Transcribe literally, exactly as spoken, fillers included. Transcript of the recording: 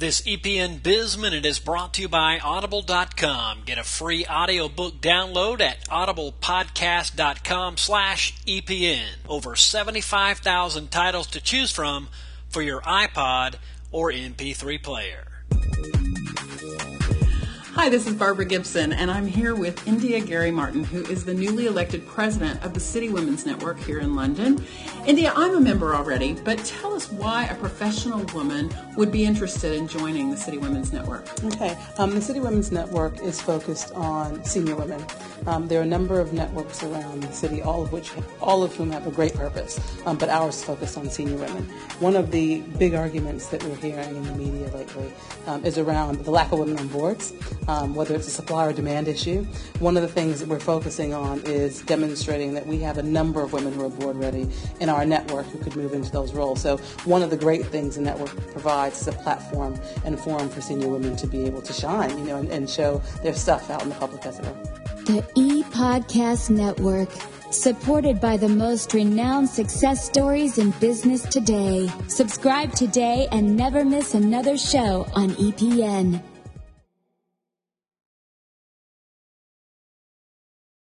This E P N Biz Minute is brought to you by Audible dot com. Get a free audiobook download at audiblepodcast.com slash EPN. Over seventy-five thousand titles to choose from for your iPod or M P three player. Hi, this is Barbara Gibson, and I'm here with India Gary Martin, who is the newly elected president of the City Women's Network here in London. India, I'm a member already, but tell us why a professional woman would be interested in joining the City Women's Network. Okay. Um, the City Women's Network is focused on senior women. Um, there are a number of networks around the city, all of which, all of whom have a great purpose, um, but ours is focused on senior women. One of the big arguments that we're hearing in the media lately um, is around the lack of women on boards. Um, whether it's a supply or demand issue. One of the things that we're focusing on is demonstrating that we have a number of women who are board ready in our network who could move into those roles. So one of the great things the network provides is a platform and forum for senior women to be able to shine, you know, and, and show their stuff out in the public as well. The E-Podcast Network, supported by the most renowned success stories in business today. Subscribe today and never miss another show on E P N.